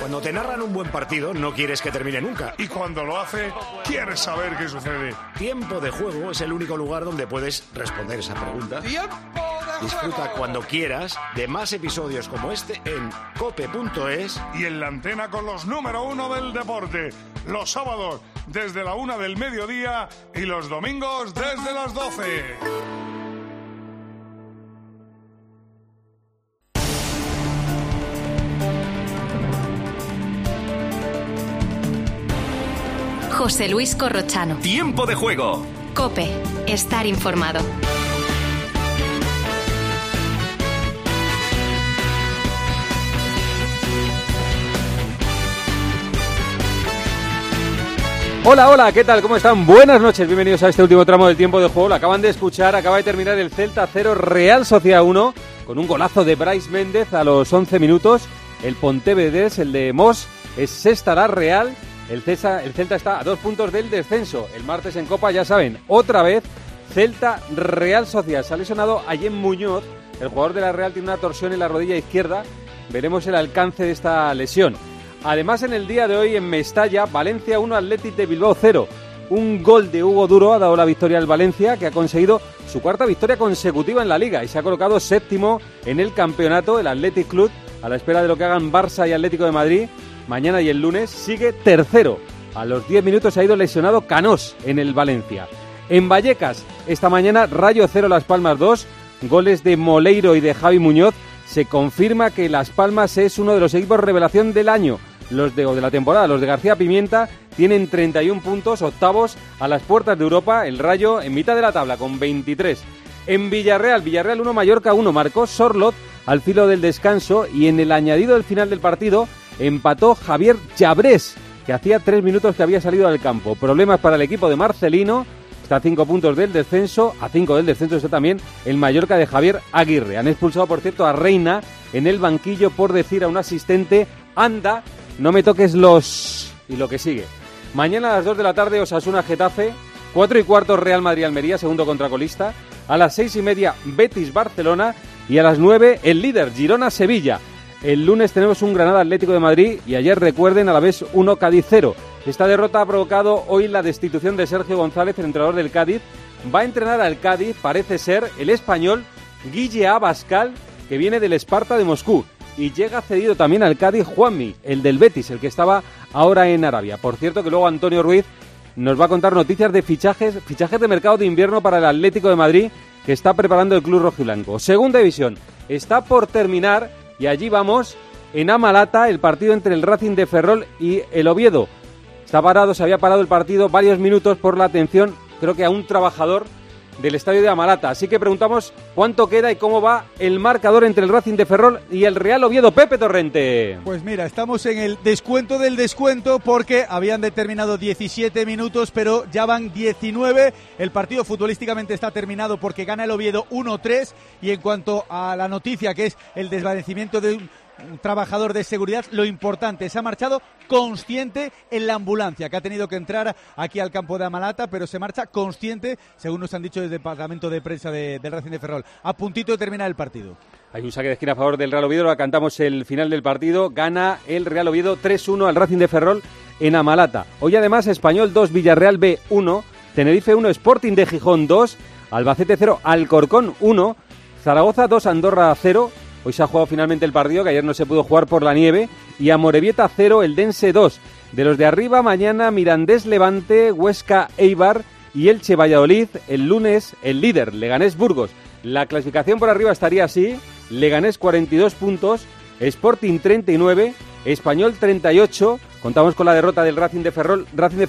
Cuando te narran un buen partido, no quieres que termine nunca. Y cuando lo hace, quieres saber qué sucede. Tiempo de Juego es el único lugar donde puedes responder esa pregunta. ¡Tiempo de Juego! Disfruta cuando quieras de más episodios como este en cope.es. Y en la antena con los número 1 del deporte. Los sábados desde la 1 del mediodía y los domingos desde las 12. José Luis Corrochano. Tiempo de Juego. COPE. Estar informado. Hola, hola, ¿qué tal? ¿Cómo están? Buenas noches, bienvenidos a este último tramo del Tiempo de Juego. Lo acaban de escuchar, acaba de terminar el Celta 0, Real Sociedad 1, con un golazo de Brais Méndez a los 11 minutos. El Pontevedrés, el de Mos, es sexta la Real. El Celta está a 2 puntos del descenso. El martes en Copa, ya saben, otra vez, Celta Real Sociedad. Se ha lesionado Ayem Muñoz, el jugador de la Real tiene una torsión en la rodilla izquierda. Veremos el alcance de esta lesión. Además, en el día de hoy en Mestalla, Valencia 1, Athletic de Bilbao 0. Un gol de Hugo Duro ha dado la victoria al Valencia, que ha conseguido su cuarta victoria consecutiva en la Liga y se ha colocado séptimo en el campeonato. El Athletic Club, a la espera de lo que hagan Barça y Atlético de Madrid mañana y el lunes, sigue tercero. A los 10 minutos ha ido lesionado Canós en el Valencia. En Vallecas, esta mañana, Rayo 0, Las Palmas 2, goles de Moleiro y de Javi Muñoz. Se confirma que Las Palmas es uno de los equipos revelación del año, de la temporada. Los de García Pimienta tienen 31 puntos, octavos a las puertas de Europa. El Rayo en mitad de la tabla con 23. En Villarreal 1, Mallorca 1, marcó Sorlot al filo del descanso y en el añadido del final del partido empató Javier Chabrés, que hacía 3 minutos que había salido al campo. Problemas para el equipo de Marcelino, está a 5 puntos del descenso, a 5 del descenso está también el Mallorca de Javier Aguirre. Han expulsado, por cierto, a Reina en el banquillo por decir a un asistente: anda, no me toques los... y lo que sigue. Mañana a las 2 de la tarde, Osasuna Getafe, 4:15 Real Madrid-Almería, segundo contracolista, a las 6:30 Betis-Barcelona y a las 9 el líder Girona-Sevilla. El lunes tenemos un Granada Atlético de Madrid y ayer, recuerden, a la vez 1 Cádiz 0. Esta derrota ha provocado hoy la destitución de Sergio González, el entrenador del Cádiz. Va a entrenar al Cádiz, parece ser, el español Guille Abascal, que viene del Esparta de Moscú. Y llega cedido también al Cádiz Juanmi, el del Betis, el que estaba ahora en Arabia. Por cierto, que luego Antonio Ruiz nos va a contar noticias de fichajes de mercado de invierno para el Atlético de Madrid, que está preparando el club rojiblanco. Segunda división, está por terminar y allí vamos, en Amalata, el partido entre el Racing de Ferrol y el Oviedo. Se había parado el partido varios minutos por la atención, creo que a un trabajador del estadio de Amalata. Así que preguntamos cuánto queda y cómo va el marcador entre el Racing de Ferrol y el Real Oviedo. Pepe Torrente. Pues mira, estamos en el descuento del descuento porque habían determinado 17 minutos, pero ya van 19. El partido futbolísticamente está terminado porque gana el Oviedo 1-3. Y en cuanto a la noticia, que es el desvanecimiento de un trabajador de seguridad, lo importante, se ha marchado consciente en la ambulancia, que ha tenido que entrar aquí al campo de Amalata, pero se marcha consciente, según nos han dicho desde el departamento de prensa del Racing de Ferrol, a puntito de terminar el partido. Hay un saque de esquina a favor del Real Oviedo, ahora cantamos el final del partido. Gana el Real Oviedo 3-1 al Racing de Ferrol en Amalata. Hoy además Español 2, Villarreal B 1, Tenerife 1, Sporting de Gijón 2, Albacete 0, Alcorcón 1, Zaragoza 2, Andorra 0. Hoy se ha jugado finalmente el partido, que ayer no se pudo jugar por la nieve. Y Amorebieta 0, Eldense 2. De los de arriba, mañana Mirandés Levante, Huesca Eibar y Elche Valladolid. El lunes, el líder, Leganés Burgos. La clasificación por arriba estaría así: Leganés 42 puntos, Sporting 39, Español 38. Contamos con la derrota del Racing de Ferrol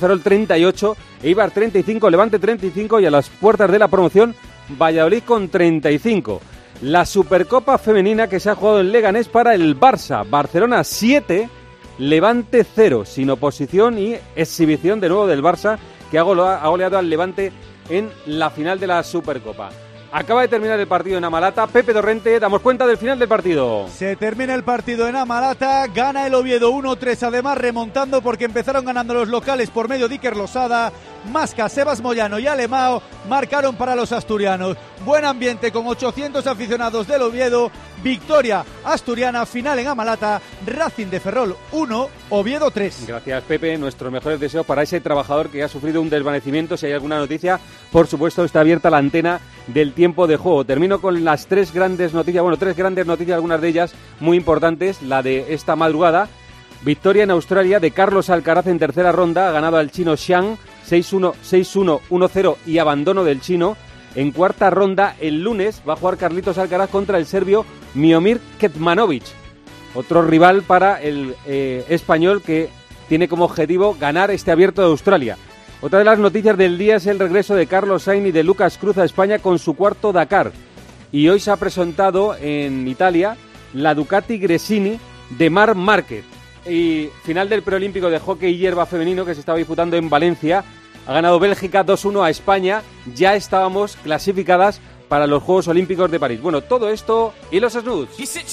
38, Eibar 35, Levante 35 y a las puertas de la promoción, Valladolid con 35. La Supercopa Femenina que se ha jugado en Leganés para el Barça. Barcelona 7, Levante 0, sin oposición y exhibición de nuevo del Barça, que ha goleado al Levante en la final de la Supercopa. Acaba de terminar el partido en Amalata. Pepe Torrente, damos cuenta del final del partido. Se termina el partido en Amalata, gana el Oviedo 1-3, además remontando porque empezaron ganando los locales por medio de Iker Losada. Masca, Sebas Moyano y Alemao marcaron para los asturianos. Buen ambiente con 800 aficionados del Oviedo. Victoria asturiana, final en Amalata, Racing de Ferrol 1, Oviedo 3. Gracias, Pepe. Nuestros mejores deseos para ese trabajador que ha sufrido un desvanecimiento. Si hay alguna noticia, por supuesto, está abierta la antena del tiempo de juego. Termino con las tres grandes noticias, algunas de ellas muy importantes. La de esta madrugada, victoria en Australia de Carlos Alcaraz en tercera ronda, ha ganado al chino Xiang 6-1, 6-1, 1-0 y abandono del chino. En cuarta ronda, el lunes, va a jugar Carlitos Alcaraz contra el serbio Miomir Kecmanovic, otro rival para el español que tiene como objetivo ganar este Abierto de Australia. Otra de las noticias del día es el regreso de Carlos Sainz y de Lucas Cruz a España con su cuarto Dakar. Y hoy se ha presentado en Italia la Ducati Gresini de Marc Márquez. Y final del preolímpico de hockey hierba femenino que se estaba disputando en Valencia. Ha ganado Bélgica 2-1 a España. Ya estábamos clasificadas para los Juegos Olímpicos de París. Bueno, todo esto y los snoods.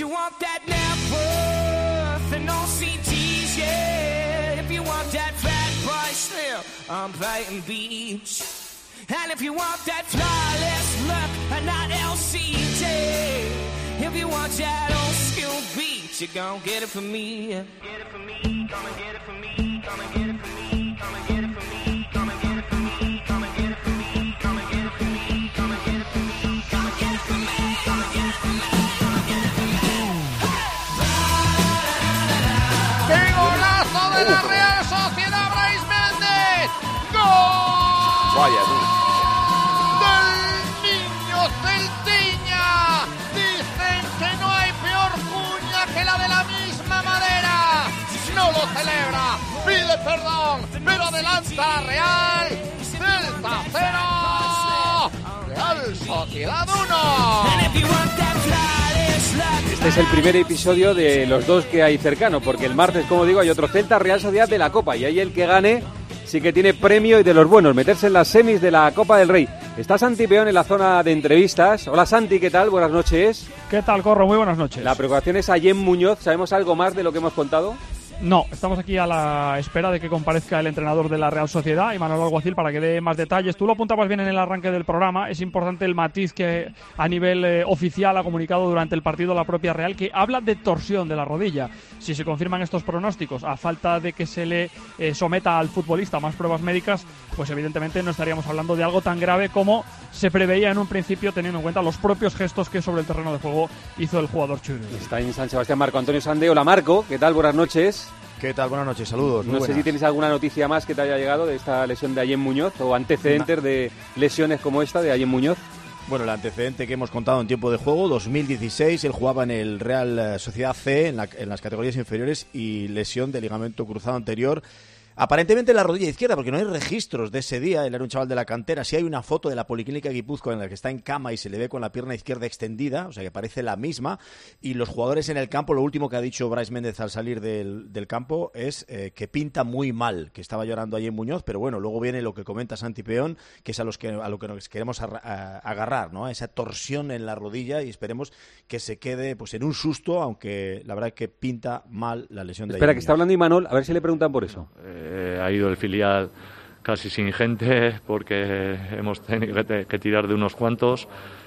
De la Real Sociedad, Brais Méndez. ¡Gol! Vaya tú. Del niño Celtiña. Dicen que no hay peor cuña que la de la misma madera. No lo celebra, pide perdón, pero adelanta la Real. Celta 0, Real Sociedad 1. Este es el primer episodio de los dos que hay cercano, porque el martes, como digo, hay otro Celta Real Sociedad de la Copa, y ahí el que gane sí que tiene premio y de los buenos, meterse en las semis de la Copa del Rey. Está Santi Peón en la zona de entrevistas. Hola Santi, ¿qué tal? Buenas noches. ¿Qué tal, Corro? Muy buenas noches. La preocupación es Ayem Muñoz. ¿Sabemos algo más de lo que hemos contado? No, estamos aquí a la espera de que comparezca el entrenador de la Real Sociedad, Imanol Alguacil, para que dé más detalles. Tú lo apuntabas bien en el arranque del programa. Es importante el matiz que a nivel oficial ha comunicado durante el partido la propia Real, que habla de torsión de la rodilla. Si se confirman estos pronósticos, a falta de que se le someta al futbolista más pruebas médicas, pues evidentemente no estaríamos hablando de algo tan grave como se preveía en un principio, teniendo en cuenta los propios gestos que sobre el terreno de juego hizo el jugador churri. Está en San Sebastián Marco Antonio Sande. Hola Marco, ¿qué tal? Buenas noches. ¿Qué tal? Buenas noches, saludos. No sé si tienes alguna noticia más que te haya llegado de esta lesión de Ayem Muñoz o antecedentes de lesiones como esta de Ayem Muñoz. Bueno, el antecedente que hemos contado en tiempo de juego, 2016, él jugaba en el Real Sociedad C, en las categorías inferiores, y lesión de ligamento cruzado anterior. Aparentemente en la rodilla izquierda, porque no hay registros de ese día. Él era un chaval de la cantera. Sí hay una foto de la Policlínica Guipúzcoa en la que está en cama y se le ve con la pierna izquierda extendida, o sea que parece la misma. Y los jugadores en el campo, lo último que ha dicho Brais Méndez al salir del campo es que pinta muy mal, que estaba llorando allí en Muñoz, pero bueno, luego viene lo que comenta Santi Peón, que es a lo que nos queremos agarrar, ¿no? Esa torsión en la rodilla, y esperemos que se quede pues en un susto, aunque la verdad es que pinta mal la lesión de Espera, Ayem que está Muñoz. hablando Imanol, a ver si le preguntan por eso. Ha ido el filial casi sin gente porque hemos tenido que tirar de unos cuantos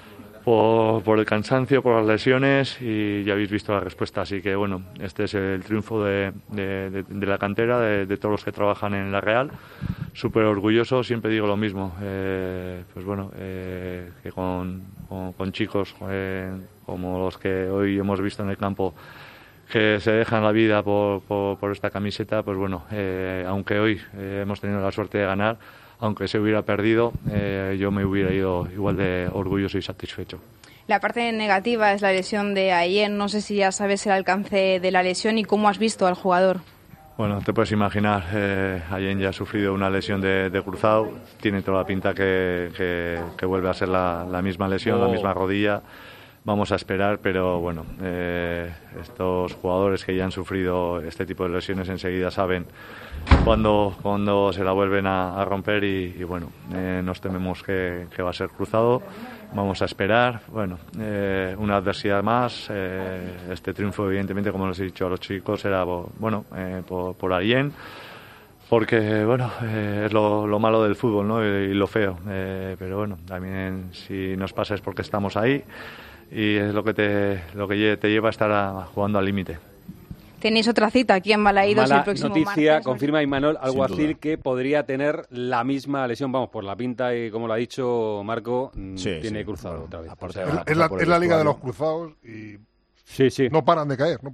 por el cansancio, por las lesiones, y ya habéis visto la respuesta. Así que bueno, este es el triunfo de la cantera, de todos los que trabajan en la Real. Súper orgulloso, siempre digo lo mismo. Pues bueno, que con chicos como los que hoy hemos visto en el campo, que se dejan la vida por esta camiseta, pues bueno, aunque hoy hemos tenido la suerte de ganar, aunque se hubiera perdido, yo me hubiera ido igual de orgulloso y satisfecho. La parte negativa es la lesión de Ayem. No sé si ya sabes el alcance de la lesión y cómo has visto al jugador. Bueno, te puedes imaginar, Ayem ya ha sufrido una lesión de cruzado, tiene toda la pinta que vuelve a ser la misma lesión, la misma rodilla. Vamos a esperar, pero bueno, estos jugadores que ya han sufrido este tipo de lesiones enseguida saben cuando se la vuelven a romper, y bueno, nos tememos que va a ser cruzado. Vamos a esperar, bueno, una adversidad más. Este triunfo, evidentemente, como les he dicho a los chicos, era por Ayem. porque bueno, es lo malo del fútbol, ¿no? Y lo feo, pero bueno, también si nos pasa es porque estamos ahí y es lo que te lleva a estar jugando al límite. Tenéis otra cita aquí en Balaídos el próximo noticia, martes. confirma Imanol Alguacil que podría tener la misma lesión, vamos, por la pinta y como lo ha dicho Marco, tiene cruzado otra vez. Es la liga de los cruzados y no paran de caer.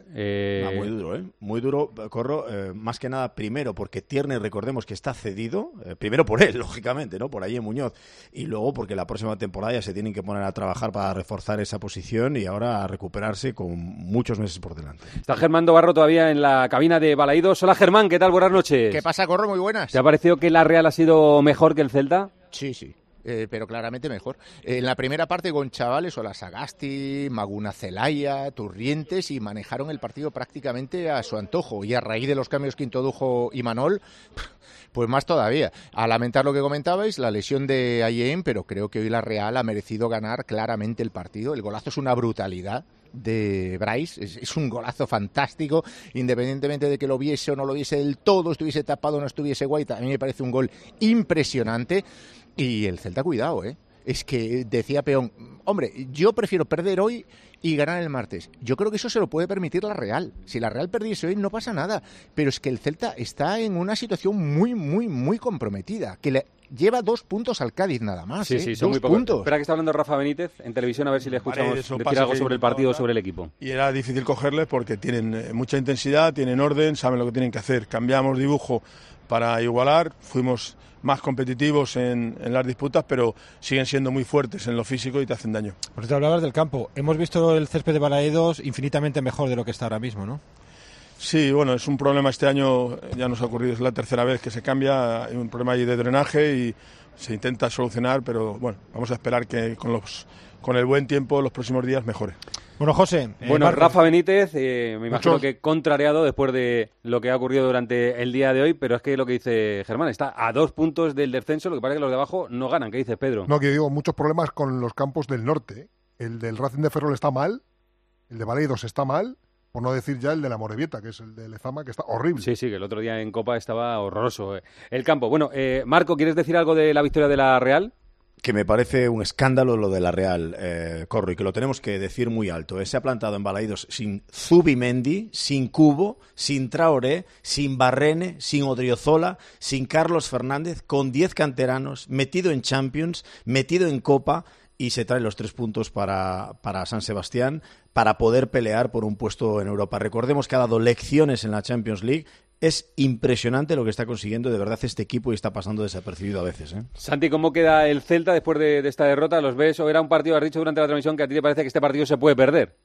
Muy duro, muy duro, Corro, más que nada primero porque Tierney, recordemos que está cedido, primero por él, lógicamente, ¿no? Por ahí en Muñoz, y luego porque la próxima temporada ya se tienen que poner a trabajar para reforzar esa posición y ahora a recuperarse con muchos meses por delante. Está Germán Dobarro todavía en la cabina de Balaídos. Hola Germán, ¿qué tal? Buenas noches. ¿Qué pasa, Corro? Muy buenas. ¿Te ha parecido que la Real ha sido mejor que el Celta? Sí. Pero claramente mejor. En la primera parte con chavales, Sagasti, Maguna Celaya, Turrientes, y manejaron el partido prácticamente a su antojo. Y a raíz de los cambios que introdujo Imanol, pues más todavía. A lamentar lo que comentabais, la lesión de Ayen, pero creo que hoy la Real ha merecido ganar claramente el partido. El golazo es una brutalidad de Bryce, es un golazo fantástico, independientemente de que lo viese o no lo viese del todo, estuviese tapado o no estuviese White, a mí me parece un gol impresionante. Y el Celta, cuidado, es que decía Peón, hombre, yo prefiero perder hoy y ganar el martes. Yo creo que eso se lo puede permitir la Real. Si la Real perdiese hoy no pasa nada, pero es que el Celta está en una situación muy, muy, muy comprometida, que le lleva 2 puntos al Cádiz nada más. Sí, son 2 puntos. Espera que está hablando Rafa Benítez en televisión, a ver si le escuchamos decir algo sobre el partido, sobre el equipo. Y era difícil cogerles porque tienen mucha intensidad, tienen orden, saben lo que tienen que hacer. Cambiamos dibujo para igualar, fuimos más competitivos en las disputas, pero siguen siendo muy fuertes en lo físico y te hacen daño. Pues te hablabas del campo. Hemos visto el césped de Balaídos infinitamente mejor de lo que está ahora mismo, ¿no? Sí, bueno, es un problema este año, ya nos ha ocurrido, es la tercera vez que se cambia, hay un problema ahí de drenaje y se intenta solucionar, pero bueno, vamos a esperar que con el buen tiempo los próximos días mejore. Bueno, José. Bueno, Rafa Benítez, me imagino que contrariado después de lo que ha ocurrido durante el día de hoy, pero es que lo que dice Germán, está a 2 puntos del descenso, lo que parece que los de abajo no ganan. ¿Qué dices, Pedro? No, que digo, muchos problemas con los campos del norte. El del Racing de Ferrol está mal, el de Balaídos está mal, por no decir ya el de la Morevieta, que es el de Lezama, que está horrible. Sí, que el otro día en Copa estaba horroroso el campo. Bueno, Marco, ¿quieres decir algo de la victoria de la Real? Que me parece un escándalo lo de la Real, Corro, y que lo tenemos que decir muy alto. Se ha plantado en Balaídos sin Zubimendi, sin Cubo, sin Traoré, sin Barrene, sin Odriozola, sin Carlos Fernández, con 10 canteranos, metido en Champions, metido en Copa, y se trae los 3 puntos para San Sebastián para poder pelear por un puesto en Europa. Recordemos que ha dado lecciones en la Champions League. Es impresionante lo que está consiguiendo de verdad este equipo y está pasando desapercibido a veces. Santi, ¿cómo queda el Celta después de esta derrota? ¿Los ves? ¿O era un partido, has dicho durante la transmisión, que a ti te parece que este partido se puede perder?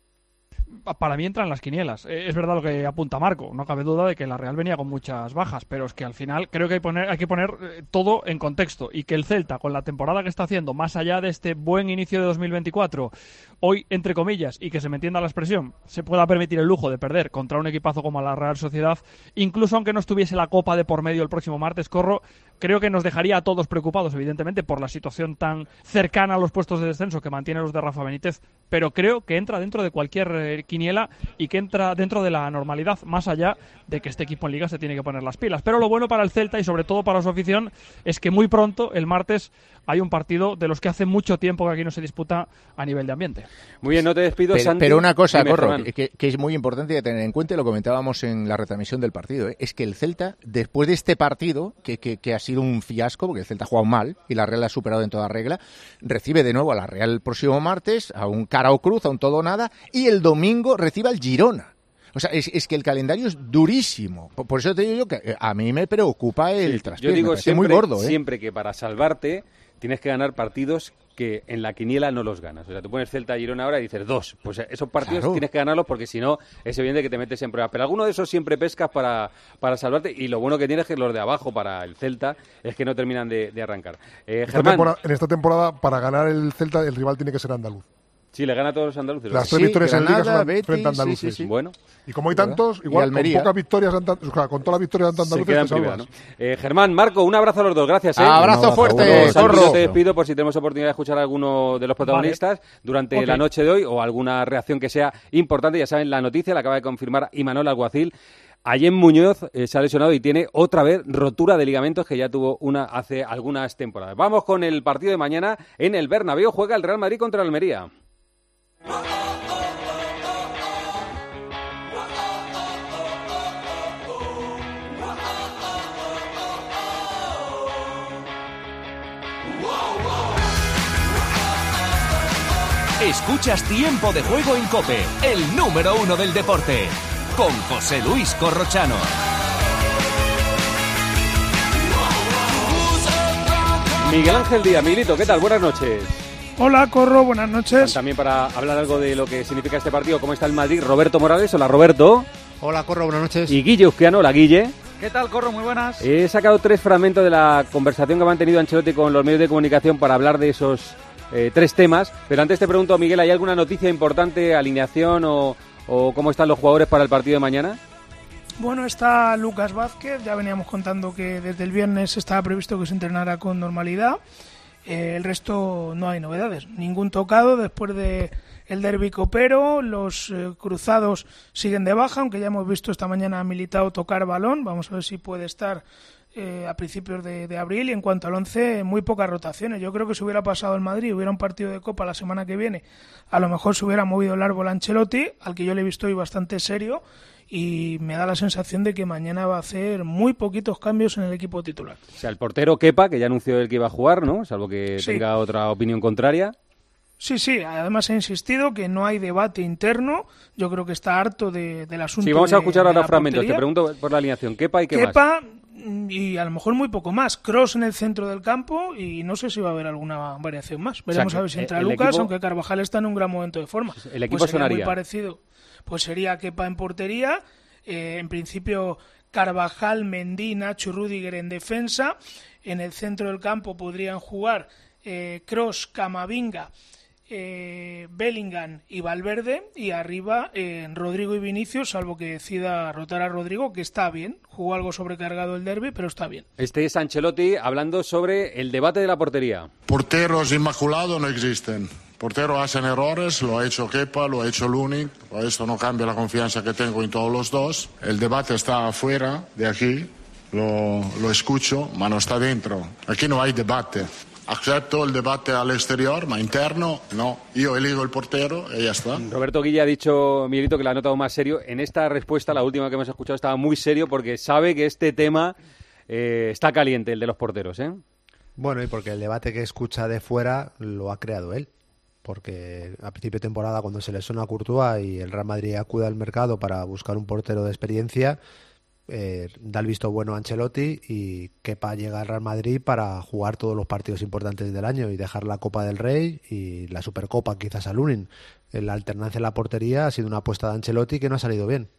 Para mí entran las quinielas. Es verdad lo que apunta Marco. No cabe duda de que la Real venía con muchas bajas, pero es que al final creo que hay que poner todo en contexto. Y que el Celta, con la temporada que está haciendo, más allá de este buen inicio de 2024, hoy, entre comillas, y que se me entienda la expresión, se pueda permitir el lujo de perder contra un equipazo como la Real Sociedad, incluso aunque no estuviese la Copa de por medio el próximo martes, Corro, creo que nos dejaría a todos preocupados, evidentemente, por la situación tan cercana a los puestos de descenso que mantienen los de Rafa Benítez, pero creo que entra dentro de cualquier quiniela y que entra dentro de la normalidad, más allá de que este equipo en Liga se tiene que poner las pilas. Pero lo bueno para el Celta y sobre todo para su afición es que muy pronto, el martes, hay un partido de los que hace mucho tiempo que aquí no se disputa a nivel de ambiente. Muy bien, no te despido, Santi. Pero una cosa, Corro, que es muy importante de tener en cuenta, y lo comentábamos en la retransmisión del partido, es que el Celta, después de este partido, que ha sido un fiasco, porque el Celta ha jugado mal y la Real ha superado en toda regla, recibe de nuevo a la Real el próximo martes, a un cara o cruz, a un todo o nada, y el domingo recibe al Girona. O sea, es que el calendario es durísimo. Por eso te digo yo que a mí me preocupa el traspié. Yo digo siempre, muy gordo, siempre que para salvarte tienes que ganar partidos que en la quiniela no los ganas. O sea, tú pones Celta Girona ahora y dices 2. Pues esos partidos tienes que ganarlos porque si no es evidente que te metes en pruebas. Pero alguno de esos siempre pescas para salvarte, y lo bueno que tienes es que los de abajo para el Celta es que no terminan de arrancar. Germán, en esta temporada, para ganar el Celta, el rival tiene que ser andaluz. Sí, le gana a todos los andaluces. Las 3 victorias en Liga son frente a andaluces. Sí. Bueno. Y como hay tantos, igual con pocas victorias, con todas las victorias ante andaluces te salvas. ¿No? Germán, Marco, un abrazo a los dos, gracias. Abrazo fuerte, Corro. Yo te despido por si tenemos oportunidad de escuchar a alguno de los protagonistas durante la noche de hoy o alguna reacción que sea importante. Ya saben, la noticia la acaba de confirmar Imanol Alguacil. Ayem Muñoz se ha lesionado y tiene otra vez rotura de ligamentos que ya tuvo una hace algunas temporadas. Vamos con el partido de mañana en el Bernabéu. Juega el Real Madrid contra el Almería. Escuchas Tiempo de Juego en COPE, el número 1 del deporte, con José Luis Corrochano. Miguel Ángel Díaz, Miguelito, ¿qué tal? Buenas noches. Hola, Corro, buenas noches. También para hablar algo de lo que significa este partido, cómo está el Madrid, Roberto Morales. Hola, Roberto. Hola, Corro, buenas noches. Y Guille Uzquiano. Hola, Guille. ¿Qué tal, Corro? Muy buenas. He sacado 3 fragmentos de la conversación que ha mantenido Ancelotti con los medios de comunicación para hablar de esos 3 temas, pero antes te pregunto, Miguel, ¿hay alguna noticia importante, alineación o cómo están los jugadores para el partido de mañana? Bueno, está Lucas Vázquez, ya veníamos contando que desde el viernes estaba previsto que se entrenara con normalidad, el resto no hay novedades, ningún tocado después de el derbi copero, los cruzados siguen de baja, aunque ya hemos visto esta mañana a Militao tocar balón, vamos a ver si puede estar a principios de abril. Y en cuanto al 11, muy pocas rotaciones. Yo creo que si hubiera pasado el Madrid, hubiera un partido de Copa la semana que viene, a lo mejor se hubiera movido el árbol a Ancelotti, al que yo le he visto hoy bastante serio, y me da la sensación de que mañana va a hacer muy poquitos cambios en el equipo titular. O sea, el portero Kepa, que ya anunció él que iba a jugar, ¿no? Salvo que Sí. tenga otra opinión contraria. Sí, además he insistido que no hay debate interno, yo creo que está harto del asunto. Sí, vamos a escuchar de ahora la fragmentos. portería. Te pregunto por la alineación. Kepa y qué más. Kepa y a lo mejor muy poco más. Kroos en el centro del campo y no sé si va a haber alguna variación más. Veremos a ver si entra el Lucas, equipo- aunque Carvajal está en un gran momento de forma. El equipo pues sería sonaría. muy parecido. Pues sería Kepa en portería, en principio Carvajal, Mendy, Nacho, Rüdiger en defensa. En el centro del campo podrían jugar Kroos, Camavinga, Bellingham y Valverde, y arriba Rodrigo y Vinicius, salvo que decida rotar a Rodrigo, que está bien, jugó algo sobrecargado el derbi, pero está bien. Este es Ancelotti hablando sobre el debate de la portería. Porteros inmaculados no existen. Porteros hacen errores, lo ha hecho Kepa, lo ha hecho Lunin, esto no cambia la confianza que tengo en todos los dos. El debate está afuera de aquí, lo escucho, pero no está dentro. Aquí no hay debate. Acepto el debate al exterior, pero interno no. Yo elijo el portero y ya está. Roberto Guille ha dicho, Miguelito, que lo ha notado más serio. En esta respuesta, la última que hemos escuchado, estaba muy serio porque sabe que este tema está caliente, el de los porteros, ¿eh? Bueno, y porque el debate que escucha de fuera lo ha creado él. Porque a principio de temporada, cuando se lesiona a Courtois y el Real Madrid acude al mercado para buscar un portero de experiencia, da el visto bueno a Ancelotti y Kepa llega al Real Madrid para jugar todos los partidos importantes del año y dejar la Copa del Rey y la Supercopa quizás a Lunin. La alternancia en la portería ha sido una apuesta de Ancelotti que no ha salido bien.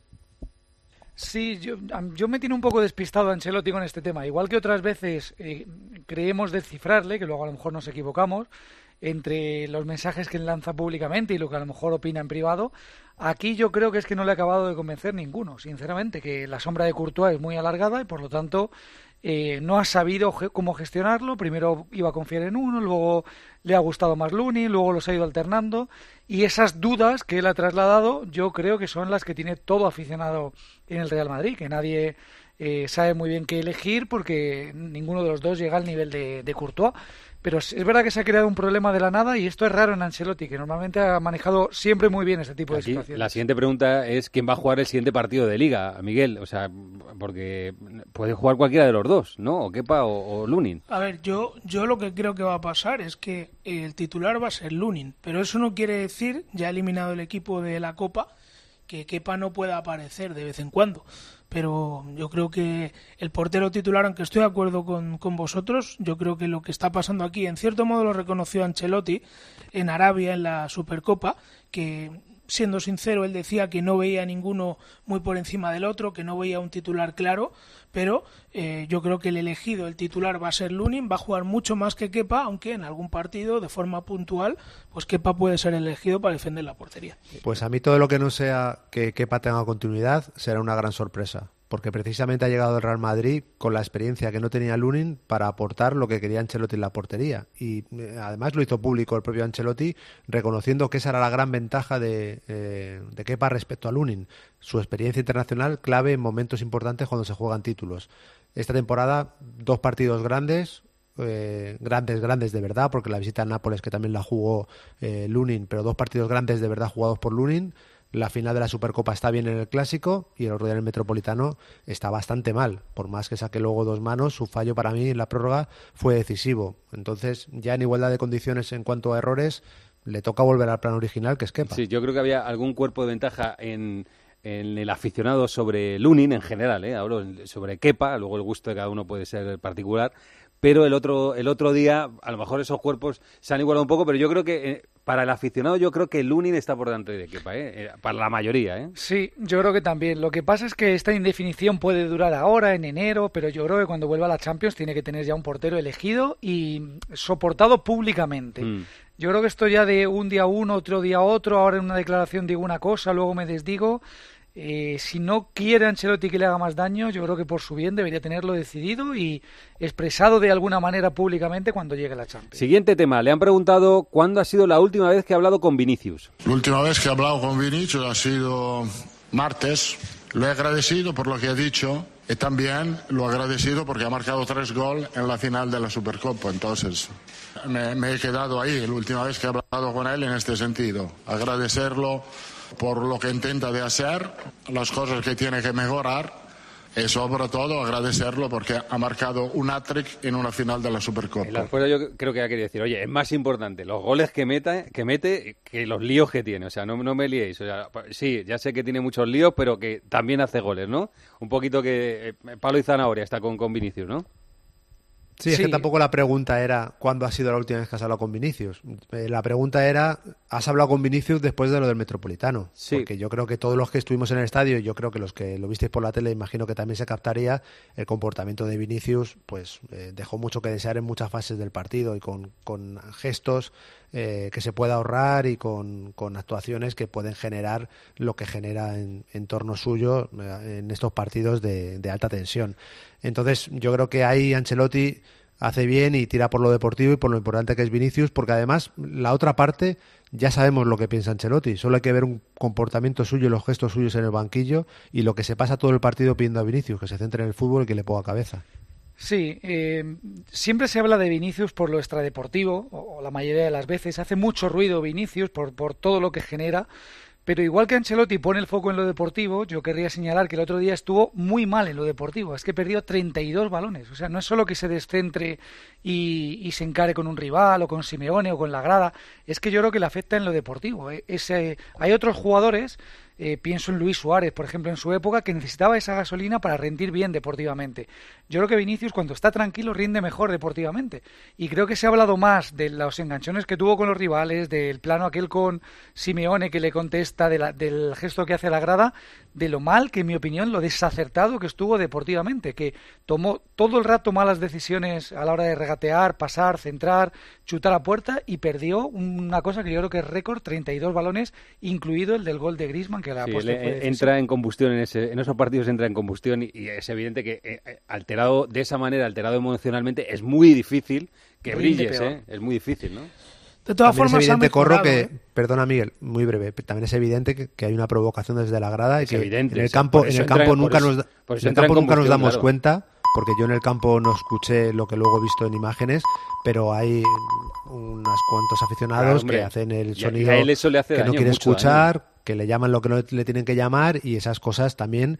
Sí, yo me tiene un poco despistado Ancelotti con este tema. Igual que otras veces creemos descifrarle, que luego a lo mejor nos equivocamos, entre los mensajes que él lanza públicamente y lo que a lo mejor opina en privado, aquí yo creo que es que no le ha acabado de convencer ninguno, sinceramente, que la sombra de Courtois es muy alargada y por lo tanto no ha sabido cómo gestionarlo. Primero iba a confiar en uno, luego le ha gustado más Lunin, luego los ha ido alternando, y esas dudas que él ha trasladado yo creo que son las que tiene todo aficionado en el Real Madrid, que nadie sabe muy bien qué elegir porque ninguno de los dos llega al nivel de Courtois. Pero es verdad que se ha creado un problema de la nada y esto es raro en Ancelotti, que normalmente ha manejado siempre muy bien este tipo de Aquí, situaciones. la siguiente pregunta es quién va a jugar el siguiente partido de Liga, Miguel. O sea, porque puede jugar cualquiera de los dos, ¿no? O Kepa o Lunin. A ver, yo lo que creo que va a pasar es que el titular va a ser Lunin, pero eso no quiere decir, ya eliminado el equipo de la Copa, que Kepa no pueda aparecer de vez en cuando. Pero yo creo que el portero titular, aunque estoy de acuerdo con vosotros, yo creo que lo que está pasando aquí, en cierto modo lo reconoció Ancelotti en Arabia, en la Supercopa, que siendo sincero él decía que no veía ninguno muy por encima del otro, que no veía un titular claro, pero yo creo que el elegido, el titular va a ser Lunin, va a jugar mucho más que Kepa, aunque en algún partido, de forma puntual, pues Kepa puede ser elegido para defender la portería. Pues a mí todo lo que no sea que Kepa tenga continuidad será una gran sorpresa, porque precisamente ha llegado el Real Madrid con la experiencia que no tenía Lunin para aportar lo que quería Ancelotti en la portería. Y además lo hizo público el propio Ancelotti, reconociendo que esa era la gran ventaja de Kepa respecto a Lunin. Su experiencia internacional clave en momentos importantes cuando se juegan títulos. Esta temporada, 2 partidos grandes, grandes de verdad, porque la visita a Nápoles, que también la jugó Lunin, pero 2 partidos grandes de verdad jugados por Lunin. La final de la Supercopa está bien en el Clásico y el otro día en el Metropolitano está bastante mal. Por más que saque luego 2 manos, su fallo para mí en la prórroga fue decisivo. Entonces, ya en igualdad de condiciones en cuanto a errores, le toca volver al plan original, que es Kepa. Sí, yo creo que había algún cuerpo de ventaja en el aficionado sobre Lunin en general, hablo sobre Kepa, luego el gusto de cada uno puede ser particular, pero el otro día a lo mejor esos cuerpos se han igualado un poco, pero yo creo que para el aficionado yo creo que Lunin está por delante de Kepa, para la mayoría. Sí, yo creo que también. Lo que pasa es que esta indefinición puede durar ahora, en enero, pero yo creo que cuando vuelva a la Champions tiene que tener ya un portero elegido y soportado públicamente. Yo creo que esto ya de un día uno, otro día otro, ahora en una declaración digo una cosa, luego me desdigo. Si no quiere Ancelotti que le haga más daño, yo creo que por su bien debería tenerlo decidido y expresado de alguna manera públicamente cuando llegue la Champions. Siguiente tema, le han preguntado cuándo ha sido la última vez que ha hablado con Vinicius. La última vez que he hablado con Vinicius ha sido martes. Lo he agradecido por lo que ha dicho y también lo he agradecido porque ha marcado 3 goles en la final de la Supercopa. Entonces me he quedado ahí la última vez que he hablado con él en este sentido. Agradecerlo por lo que intenta de hacer, las cosas que tiene que mejorar y sobre todo agradecerlo porque ha marcado un hat-trick en una final de la Supercopa. En la respuesta yo creo que ha querido decir, oye, es más importante los goles que mete que los líos que tiene, o sea, no me liéis, o sea, sí, ya sé que tiene muchos líos, pero que también hace goles, ¿no? Un poquito que palo y zanahoria está con Vinicius, ¿no? Sí, es que tampoco la pregunta era ¿cuándo ha sido la última vez que has hablado con Vinicius? La pregunta era ¿has hablado con Vinicius después de lo del Metropolitano? Sí. Porque yo creo que todos los que estuvimos en el estadio, y yo creo que los que lo visteis por la tele, imagino que también se captaría, el comportamiento de Vinicius pues dejó mucho que desear en muchas fases del partido y con gestos que se puede ahorrar y con actuaciones que pueden generar lo que genera en torno suyo en estos partidos de alta tensión. Entonces yo creo que ahí Ancelotti hace bien y tira por lo deportivo y por lo importante que es Vinicius, porque además la otra parte ya sabemos lo que piensa Ancelotti, solo hay que ver un comportamiento suyo y los gestos suyos en el banquillo y lo que se pasa todo el partido pidiendo a Vinicius, que se centre en el fútbol y que le ponga cabeza. Sí, siempre se habla de Vinicius por lo extradeportivo, o la mayoría de las veces. Hace mucho ruido Vinicius por todo lo que genera, pero igual que Ancelotti pone el foco en lo deportivo, yo querría señalar que el otro día estuvo muy mal en lo deportivo. Es que perdió 32 balones. O sea, no es solo que se descentre y se encare con un rival o con Simeone o con la grada, es que yo creo que le afecta en lo deportivo. Hay otros jugadores... pienso en Luis Suárez, por ejemplo, en su época, que necesitaba esa gasolina para rendir bien deportivamente. Yo creo que Vinicius, cuando está tranquilo, rinde mejor deportivamente. Y creo que se ha hablado más de los enganchones que tuvo con los rivales, del plano aquel con Simeone que le contesta, del gesto que hace a la grada, de lo mal que, en mi opinión, lo desacertado que estuvo deportivamente, que tomó todo el rato malas decisiones a la hora de regatear, pasar, centrar, chutar a puerta y perdió una cosa que yo creo que es récord, 32 balones, incluido el del gol de Griezmann, que sí, entra en combustión en esos partidos, entra en combustión y es evidente que alterado de esa manera, alterado emocionalmente, es muy difícil que brilles, es muy difícil, ¿no? De todas formas, es evidente, Corro, que, perdona Miguel, muy breve, también es evidente que hay una provocación desde la grada y que en el campo nunca nos damos cuenta, porque yo en el campo no escuché lo que luego he visto en imágenes, pero hay unos cuantos aficionados que hacen el sonido a él eso le hace que daño, no quiere mucho escuchar, daño. Que le llaman lo que no le tienen que llamar, y esas cosas también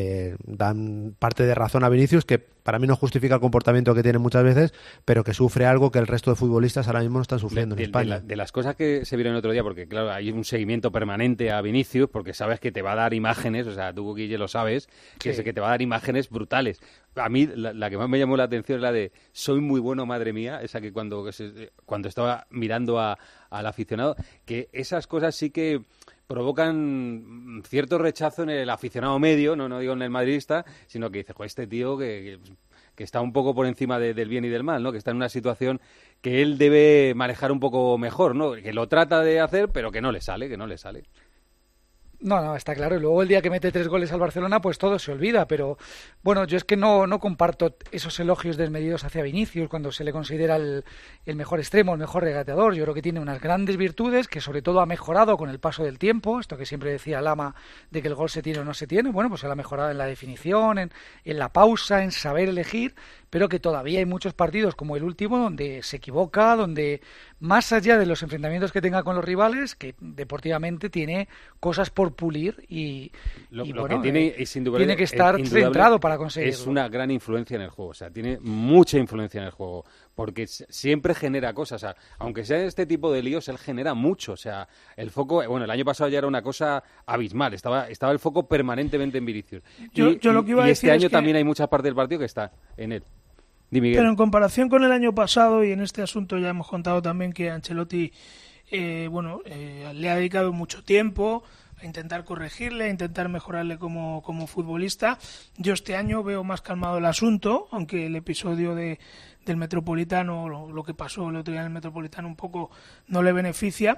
dan parte de razón a Vinicius, que para mí no justifica el comportamiento que tiene muchas veces, pero que sufre algo que el resto de futbolistas ahora mismo no están sufriendo en España. De las cosas que se vieron el otro día, porque claro, hay un seguimiento permanente a Vinicius, porque sabes que te va a dar imágenes, o sea, tú, Guille, lo sabes, que sí, que te va a dar imágenes brutales. A mí la que más me llamó la atención es la de soy muy bueno, madre mía, esa que cuando estaba mirando al aficionado, que esas cosas sí que provocan cierto rechazo en el aficionado medio, no digo en el madridista, sino que dice, este tío que está un poco por encima del bien y del mal, ¿no? Que está en una situación que él debe manejar un poco mejor, ¿no? Que lo trata de hacer, pero que no le sale. No, está claro. Y luego el día que mete 3 goles al Barcelona, pues todo se olvida. Pero bueno, yo es que no comparto esos elogios desmedidos hacia Vinicius cuando se le considera el mejor extremo, el mejor regateador. Yo creo que tiene unas grandes virtudes que sobre todo ha mejorado con el paso del tiempo. Esto que siempre decía Lama de que el gol se tiene o no se tiene. Bueno, pues él ha mejorado en la definición, en la pausa, en saber elegir, pero que todavía hay muchos partidos como el último donde se equivoca, donde más allá de los enfrentamientos que tenga con los rivales, que deportivamente tiene cosas por pulir y lo bueno, que tiene, es tiene que estar centrado para conseguirlo. Es una gran influencia en el juego, o sea, tiene mucha influencia en el juego, porque siempre genera cosas, o sea, aunque sea este tipo de líos, él genera mucho, o sea, el foco, bueno, el año pasado ya era una cosa abismal, estaba el foco permanentemente en Vinicius. Yo lo que iba a decir este año es que también hay muchas partes del partido que está en él. Pero en comparación con el año pasado, y en este asunto ya hemos contado también que Ancelotti le ha dedicado mucho tiempo a intentar corregirle, a intentar mejorarle como futbolista. Yo este año veo más calmado el asunto, aunque el episodio del Metropolitano, lo que pasó el otro día en el Metropolitano un poco no le beneficia,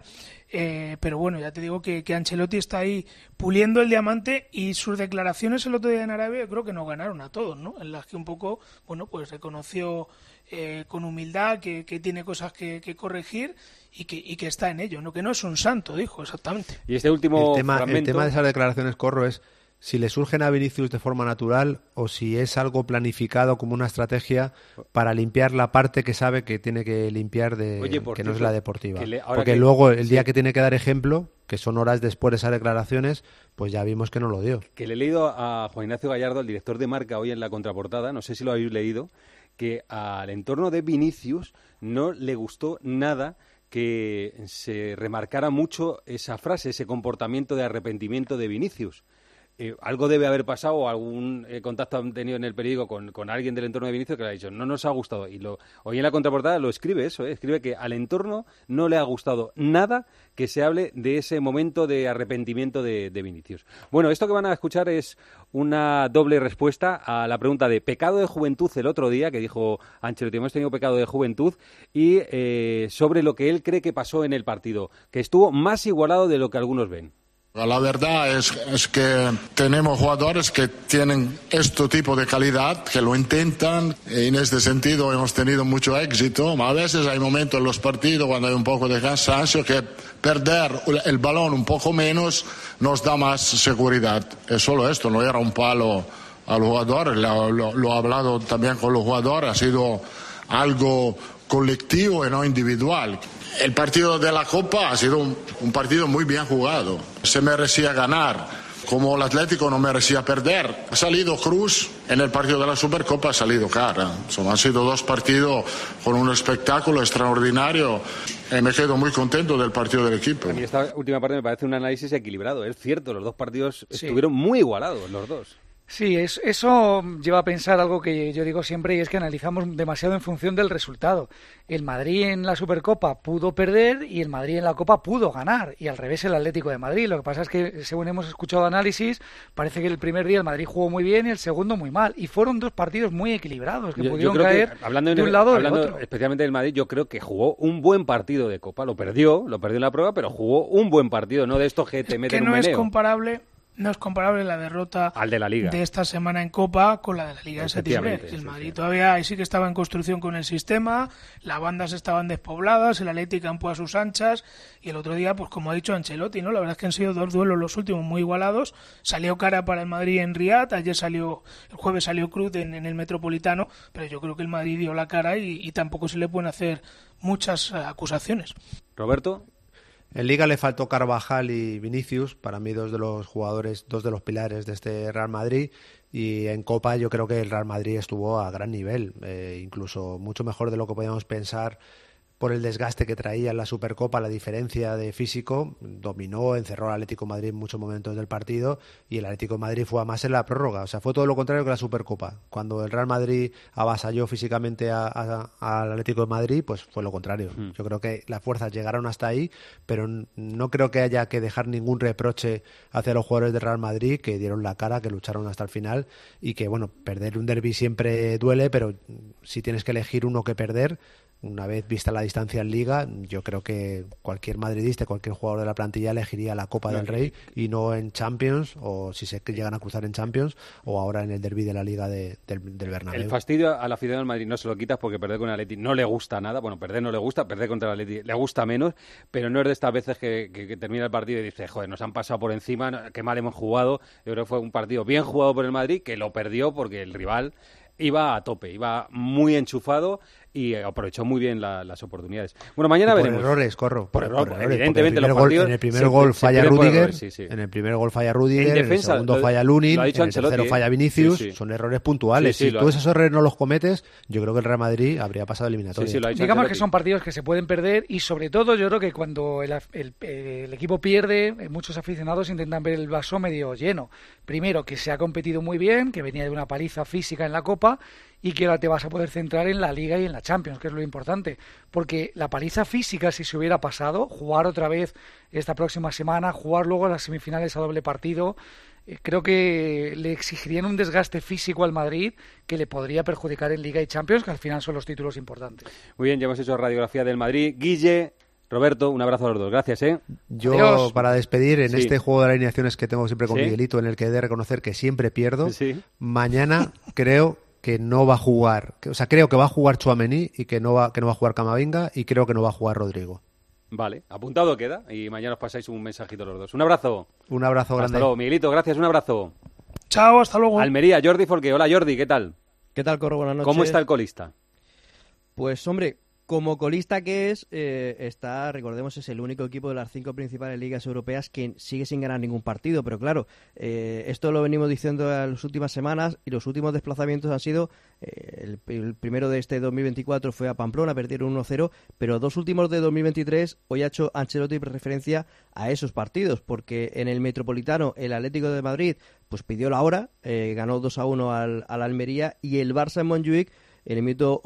pero bueno, ya te digo que Ancelotti está ahí puliendo el diamante, y sus declaraciones el otro día en Arabia yo creo que nos ganaron a todos, ¿no? En las que un poco, bueno, pues reconoció con humildad que tiene cosas que corregir y que está en ello, ¿no? Que no es un santo, dijo exactamente. Y este último el tema de esas declaraciones, Corro, es si le surgen a Vinicius de forma natural o si es algo planificado como una estrategia para limpiar la parte que sabe que tiene que limpiar que no es la deportiva. Porque luego, el día que tiene que dar ejemplo, que son horas después de esas declaraciones, pues ya vimos que no lo dio. Que le he leído a Juan Ignacio Gallardo, el director de Marca, hoy en la contraportada, no sé si lo habéis leído, que al entorno de Vinicius no le gustó nada que se remarcara mucho esa frase, ese comportamiento de arrepentimiento de Vinicius. Algo debe haber pasado, o algún contacto han tenido en el periódico con alguien del entorno de Vinicius que le ha dicho no nos ha gustado, y hoy en la contraportada lo escribe eso, escribe que al entorno no le ha gustado nada que se hable de ese momento de arrepentimiento de Vinicius. Bueno, esto que van a escuchar es una doble respuesta a la pregunta de pecado de juventud el otro día, que dijo Ancelotti, hemos tenido pecado de juventud, y sobre lo que él cree que pasó en el partido, que estuvo más igualado de lo que algunos ven. La verdad es que tenemos jugadores que tienen este tipo de calidad, que lo intentan, y en este sentido hemos tenido mucho éxito. A veces hay momentos en los partidos cuando hay un poco de cansancio que perder el balón un poco menos nos da más seguridad. Es solo esto, no era un palo al jugador, lo he hablado también con los jugadores, ha sido algo colectivo y no individual. El partido de la Copa ha sido un partido muy bien jugado. Se merecía ganar, como el Atlético no merecía perder. Ha salido Cruz, en el partido de la Supercopa ha salido cara. Han sido 2 partidos con un espectáculo extraordinario. Y me quedo muy contento del partido del equipo. A mí esta última parte me parece un análisis equilibrado. Es cierto, los 2 partidos estuvieron muy igualados, los 2. Sí, eso lleva a pensar algo que yo digo siempre, y es que analizamos demasiado en función del resultado. El Madrid en la Supercopa pudo perder y el Madrid en la Copa pudo ganar, y al revés el Atlético de Madrid. Lo que pasa es que, según hemos escuchado análisis, parece que el primer día el Madrid jugó muy bien y el segundo muy mal, y fueron 2 partidos muy equilibrados que pudieron caer de un lado o del otro. Especialmente del Madrid, yo creo que jugó un buen partido de Copa, lo perdió en la prueba, pero jugó un buen partido, no de estos que te meten un meneo. No es comparable la derrota al de la Liga de esta semana en Copa con la de la Liga de septiembre. El Madrid todavía sí que estaba en construcción con el sistema, las bandas estaban despobladas, el Athletic campó a sus anchas, y el otro día, pues como ha dicho Ancelotti, ¿no? La verdad es que han sido 2 duelos los últimos muy igualados. Salió cara para el Madrid en Riad, el jueves salió Cruz en el Metropolitano, pero yo creo que el Madrid dio la cara y tampoco se le pueden hacer muchas acusaciones. Roberto. En Liga le faltó Carvajal y Vinicius, para mí 2 de los jugadores, 2 de los pilares de este Real Madrid, y en Copa yo creo que el Real Madrid estuvo a gran nivel, incluso mucho mejor de lo que podíamos pensar por el desgaste que traía en la Supercopa, la diferencia de físico, dominó, encerró al Atlético de Madrid en muchos momentos del partido, y el Atlético de Madrid fue a más en la prórroga. O sea, fue todo lo contrario que la Supercopa. Cuando el Real Madrid avasalló físicamente al Atlético de Madrid, pues fue lo contrario. Yo creo que las fuerzas llegaron hasta ahí, pero no creo que haya que dejar ningún reproche hacia los jugadores del Real Madrid, que dieron la cara, que lucharon hasta el final, y que, bueno, perder un derbi siempre duele, pero si tienes que elegir uno que perder, una vez vista la distancia en Liga, yo creo que cualquier madridista, cualquier jugador de la plantilla elegiría la Copa del Rey y no en Champions, o si se llegan a cruzar en Champions, o ahora en el derbi de la Liga del Bernabéu. El fastidio al aficionado del Madrid no se lo quitas porque perder con el Atleti no le gusta nada. Bueno, perder no le gusta, perder contra el Atleti le gusta menos, pero no es de estas veces que termina el partido y dice, joder, nos han pasado por encima, qué mal hemos jugado. Yo creo que fue un partido bien jugado por el Madrid, que lo perdió porque el rival iba a tope, iba muy enchufado y aprovechó muy bien las oportunidades. Bueno, mañana veremos. Por errores, Corro. Por errores, evidentemente. En el primer gol falla Rudiger, en el primer gol falla Rudiger, en el segundo falla Lunin, en el tercero falla Vinicius. Son errores puntuales. Si tú esos errores no los cometes, yo creo que el Real Madrid habría pasado eliminatoria. Digamos que son partidos que se pueden perder y sobre todo yo creo que cuando el equipo pierde, muchos aficionados intentan ver el vaso medio lleno. Primero, que se ha competido muy bien, que venía de una paliza física en la Copa, y que ahora te vas a poder centrar en la Liga y en la Champions, que es lo importante. Porque la paliza física, si se hubiera pasado, jugar otra vez esta próxima semana, jugar luego las semifinales a doble partido, creo que le exigirían un desgaste físico al Madrid que le podría perjudicar en Liga y Champions, que al final son los títulos importantes. Muy bien, ya hemos hecho radiografía del Madrid. Guille, Roberto, un abrazo a los dos. Gracias, Yo, Adiós. Para despedir, en este juego de alineaciones que tengo siempre con Miguelito, en el que he de reconocer que siempre pierdo, mañana creo que no va a jugar, creo que va a jugar Tchouaméni y que no va a jugar Camavinga, y creo que no va a jugar Rodrigo. Vale, apuntado queda, y mañana os pasáis un mensajito los dos. Un abrazo. Un abrazo grande. Hasta luego, Miguelito, gracias, un abrazo. Chao, hasta luego. Almería, Jordi Folque. Hola, Jordi, ¿qué tal? ¿Qué tal, Corro? Buenas noches. ¿Cómo está el colista? Pues, hombre, como colista que es, recordemos, es el único equipo de las 5 principales ligas europeas que sigue sin ganar ningún partido, pero claro, esto lo venimos diciendo en las últimas semanas, y los últimos desplazamientos han sido, el primero de este 2024 fue a Pamplona, perdieron 1-0, pero 2 últimos de 2023, hoy ha hecho Ancelotti referencia a esos partidos, porque en el Metropolitano el Atlético de Madrid pues pidió la hora, ganó 2-1 al Almería, y el Barça en Montjuic en el minuto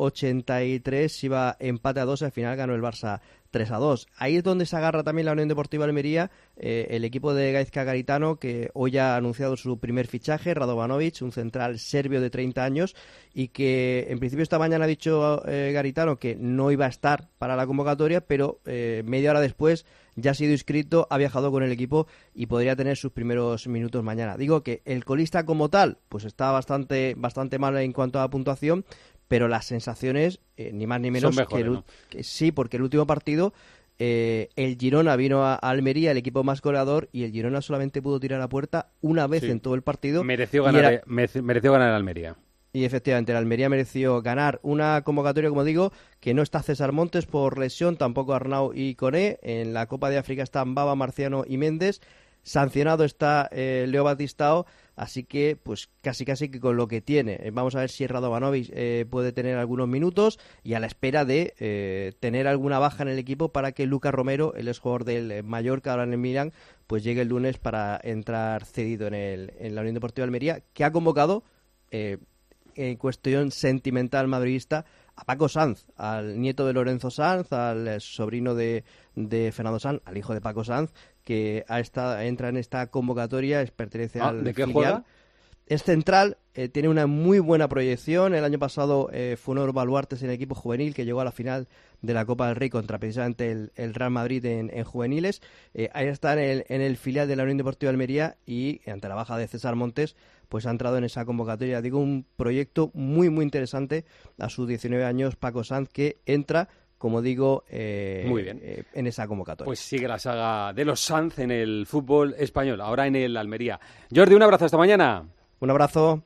83 iba empate a 2, al final ganó el Barça 3-2. Ahí es donde se agarra también la Unión Deportiva Almería, el equipo de Gaizka Garitano, que hoy ha anunciado su primer fichaje, Radovanovic, un central serbio de 30 años, y que en principio esta mañana ha dicho Garitano que no iba a estar para la convocatoria, pero media hora después ya ha sido inscrito, ha viajado con el equipo y podría tener sus primeros minutos mañana. Digo que el colista como tal pues está bastante mal en cuanto a puntuación, pero las sensaciones, ni más ni menos, son mejores, ¿no? Que sí, porque el último partido el Girona vino a Almería, el equipo más goleador, y el Girona solamente pudo tirar a puerta una vez en todo el partido. Mereció ganar el Almería. Y efectivamente, el Almería mereció ganar una convocatoria, como digo, que no está César Montes por lesión, tampoco Arnau y Koné. En la Copa de África están Baba, Marciano y Méndez. Sancionado está Leo Batistao, así que pues casi que con lo que tiene. Vamos a ver si Radovanovic puede tener algunos minutos, y a la espera de tener alguna baja en el equipo para que Lucas Romero, el exjugador del Mallorca, ahora en el Milan, pues llegue el lunes para entrar cedido en la Unión Deportiva Almería, que ha convocado en cuestión sentimental madridista a Paco Sanz, al nieto de Lorenzo Sanz, al sobrino de Fernando Sanz, al hijo de Paco Sanz, que entra en esta convocatoria, pertenece al ¿de qué filial. juega? Es central, tiene una muy buena proyección. El año pasado fue uno de los baluartes en el equipo juvenil, que llegó a la final de la Copa del Rey contra precisamente el Real Madrid en juveniles. Ahí está en el filial de la Unión Deportiva Almería, y ante la baja de César Montes pues ha entrado en esa convocatoria. Digo, un proyecto muy muy interesante a sus 19 años, Paco Sanz, que entra, como digo, muy bien, en esa convocatoria. Pues sigue la saga de los Sanz en el fútbol español, ahora en el Almería. Jordi, un abrazo, hasta mañana. Un abrazo.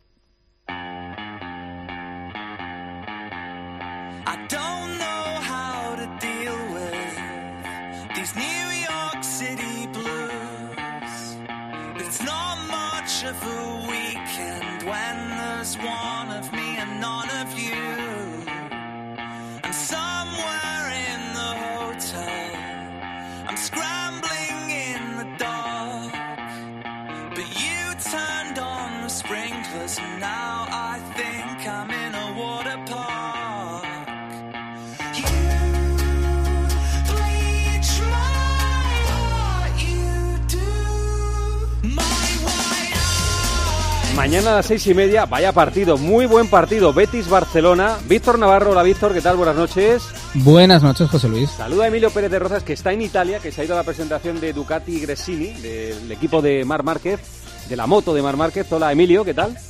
Now I think I'm in a water park. You bleach my heart, you do. My white Mañana a las 6:30, vaya partido, muy buen partido, Betis-Barcelona. Víctor Navarro, hola Víctor, ¿qué tal? Buenas noches. Buenas noches, José Luis. Saluda a Emilio Pérez de Rozas, que está en Italia, que se ha ido a la presentación de Ducati Gresini, del equipo de Marc Márquez, de la moto de Marc Márquez. Hola Emilio, ¿qué tal?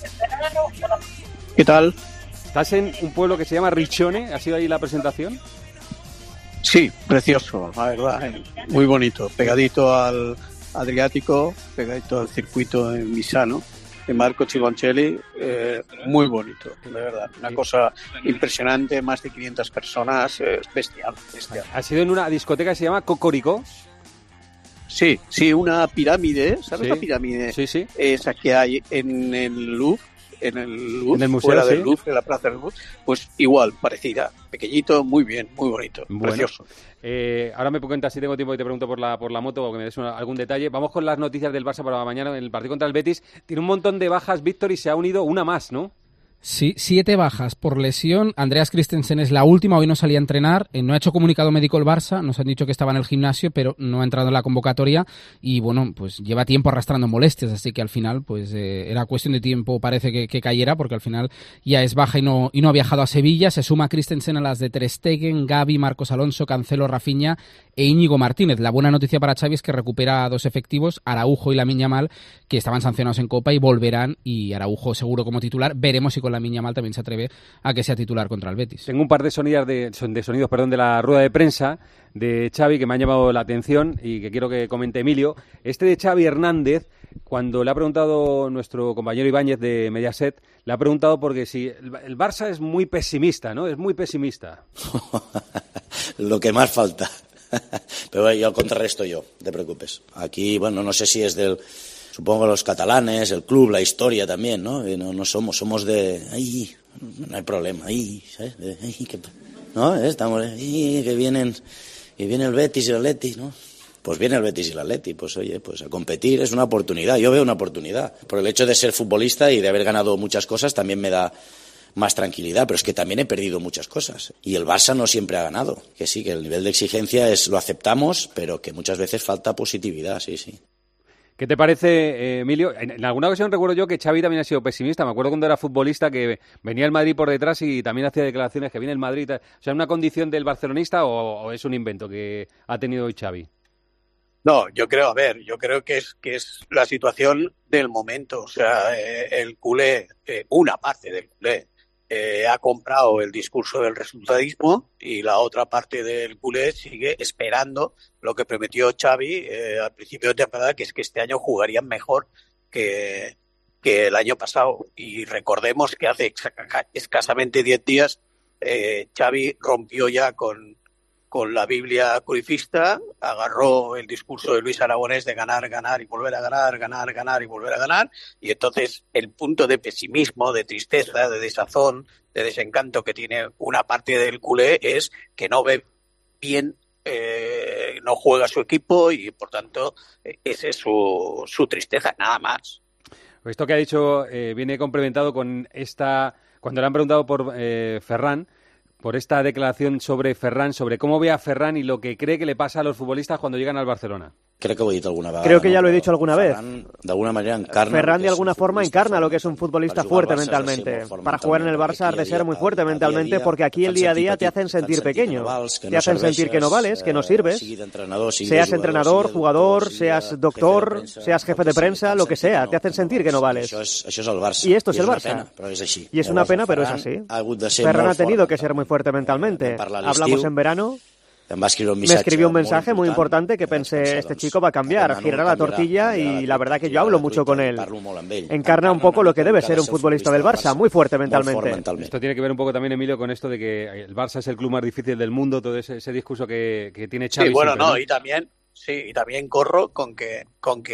¿Qué tal? ¿Estás en un pueblo que se llama Riccione? ¿Ha sido ahí la presentación? Sí, precioso, la verdad, muy bonito, pegadito al Adriático, pegadito al circuito de Misano, de Marco Chiloncelli, muy bonito, de verdad, una cosa impresionante, más de 500 personas, bestial. ¿Ha sido en una discoteca que se llama Cocorico? Sí, una pirámide, ¿sabes la pirámide? Sí. Esa que hay en el Louvre. En el museo, fuera del Louvre, en la plaza del Louvre, pues igual, parecida, pequeñito, muy bien, muy bonito, precioso. Ahora me cuentas, si tengo tiempo, y te pregunto por la moto o que me des algún detalle. Vamos con las noticias del Barça para mañana en el partido contra el Betis. Tiene un montón de bajas, Víctor, y se ha unido una más, ¿no? Sí, 7 bajas por lesión. Andreas Christensen es la última, hoy no salía a entrenar, no ha hecho comunicado médico el Barça, nos han dicho que estaba en el gimnasio, pero no ha entrado en la convocatoria y bueno, pues lleva tiempo arrastrando molestias, así que al final pues era cuestión de tiempo, parece que cayera, porque al final ya es baja y no ha viajado a Sevilla. Se suma Christensen a las de Ter Stegen, Gavi, Marcos Alonso, Cancelo, Rafinha e Íñigo Martínez. La buena noticia para Xavi es que recupera a 2 efectivos, Araujo y Lamine Yamal, que estaban sancionados en Copa y volverán, y Araujo seguro como titular. Veremos si con Lamine Yamal también se atreve a que sea titular contra el Betis. Tengo un par de sonidos de la rueda de prensa de Xavi que me han llamado la atención y que quiero que comente Emilio. Este de Xavi Hernández, cuando le ha preguntado nuestro compañero Ibáñez de Mediaset, le ha preguntado porque si el Barça es muy pesimista, ¿no? Es muy pesimista. Lo que más falta. Pero bueno, yo contrarresto yo, no te preocupes. Aquí, bueno, no sé si es supongo los catalanes, el club, la historia también, ¿no? No somos de... ¡Ay! No hay problema, ¡ay! ¿Sabes? ¿No? Estamos... ¡Ay! Que viene el Betis y el Atleti, ¿no? Pues viene el Betis y el Atleti, pues oye, pues a competir es una oportunidad. Yo veo una oportunidad. Por el hecho de ser futbolista y de haber ganado muchas cosas también me da más tranquilidad, pero es que también he perdido muchas cosas. Y el Barça no siempre ha ganado. Que sí, que el nivel de exigencia lo aceptamos, pero que muchas veces falta positividad, sí. ¿Qué te parece, Emilio? En alguna ocasión recuerdo yo que Xavi también ha sido pesimista. Me acuerdo cuando era futbolista que venía el Madrid por detrás y también hacía declaraciones que viene el Madrid. O sea, ¿una condición del barcelonista o es un invento que ha tenido hoy Xavi? No, yo creo que es la situación del momento. O sea, el culé, una parte del culé, ha comprado el discurso del resultadismo y la otra parte del culé sigue esperando lo que prometió Xavi al principio de temporada, que es que este año jugarían mejor que el año pasado. Y recordemos que hace escasamente 10 días Xavi rompió ya con la Biblia crucifista, agarró el discurso de Luis Aragonés de ganar y volver a ganar y volver a ganar, y entonces el punto de pesimismo, de tristeza, de desazón, de desencanto que tiene una parte del culé es que no ve bien, no juega su equipo y por tanto esa es su tristeza, nada más. Esto que ha dicho viene complementado con cuando le han preguntado por Ferran, por esta declaración sobre Ferran, sobre cómo ve a Ferran y lo que cree que le pasa a los futbolistas cuando llegan al Barcelona. Creo que lo he dicho alguna vez. Creo que ya lo he dicho alguna vez. De alguna manera encarna. Ferran de alguna forma encarna lo que es un futbolista fuerte mentalmente. Para jugar en el Barça has de ser muy fuerte mentalmente, porque aquí el día a día te hacen sentir pequeño. Te hacen sentir que no vales, que no sirves. Seas entrenador, jugador, seas doctor, seas jefe de prensa, lo que sea. Te hacen sentir que no vales. Y esto es el Barça. Y es una pena, pero es así. Ferran ha tenido que ser muy fuerte mentalmente. Hablamos en verano. Me escribió un mensaje muy importante que pensé, este chico va a cambiar, girará la tortilla, y la verdad que yo hablo mucho con él. Encarna un poco lo que debe ser un futbolista del Barça, muy fuerte mentalmente. Esto tiene que ver un poco también, Emilio, con esto de que el Barça es el club más difícil del mundo, todo ese discurso que tiene Xavi. Sí, bueno, siempre, ¿no? y también corro con que